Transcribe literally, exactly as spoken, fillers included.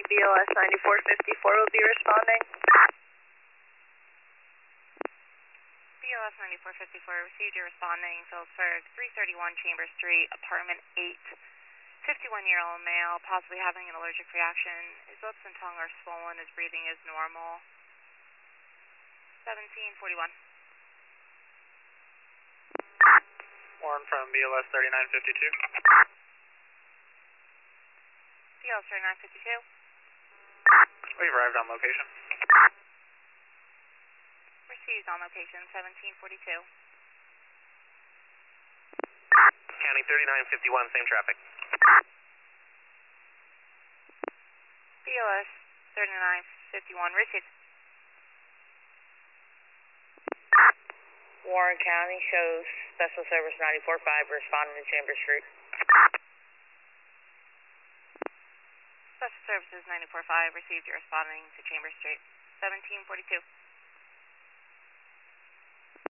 B L S ninety-four fifty-four will be responding. B L S ninety-four fifty-four, received your responding, Phillipsburg, three thirty-one Chambers Street, apartment eight. fifty-one-year-old male, possibly having an allergic reaction. His lips and tongue are swollen. His breathing is normal. seventeen forty-one. Warren from B L S thirty-nine fifty-two. B L S thirty-nine fifty-two. We've arrived on location. Received on location, seventeen forty-two. County thirty-nine fifty-one, same traffic. B L S thirty-nine fifty-one, received. Warren County shows Special Service ninety-four five responding to Chambers Street. Special Services ninety-four five, received your responding to Chambers Street, seventeen forty-two.